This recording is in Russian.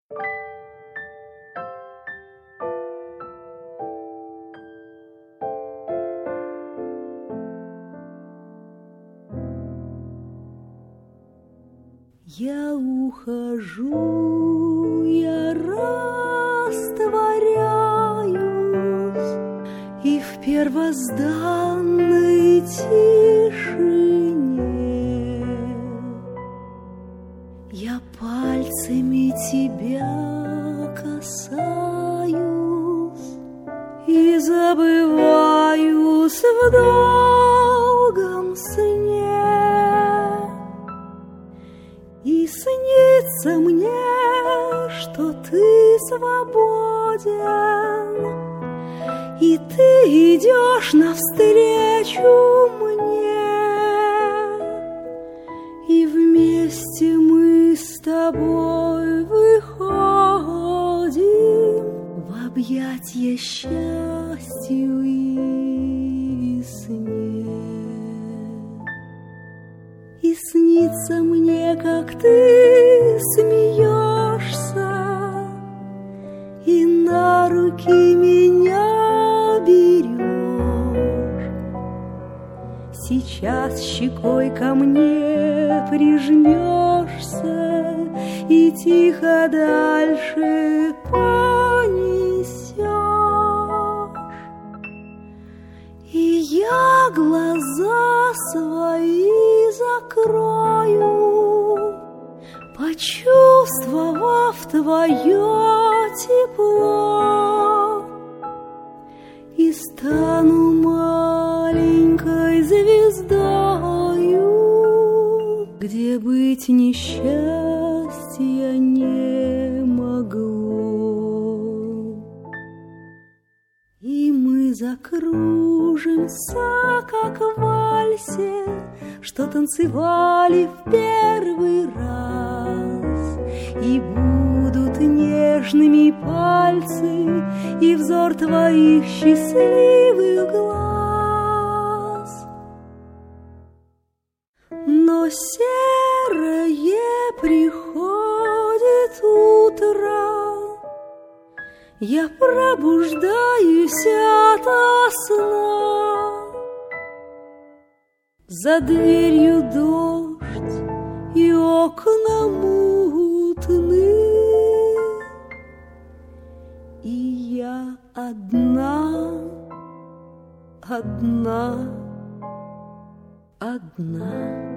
Я ухожу, я растворяюсь, и в первозданной тишине я пальцами тебя касаюсь и забываюсь в долгом сне. И снится мне, что ты свободен, и ты идешь навстречу мне, и вместе мы с тобой выходим в объятья счастью и весне. И снится мне, как ты смеешься и на руки меня берешь. Сейчас щекой ко мне прижмешься и тихо дальше понесешь. И я глаза свои закрою, почувствовав твое тепло, и стану маленькой звездою, где быть несчастья не могло. И мы закружимся, как в вальсе, что танцевали в первый раз, и будут нежными пальцы и взор твоих счастливых глаз. Но серое приходит утро, я пробуждаюсь ото сна. За дверью дождь и окна мутны, и я одна, одна, одна.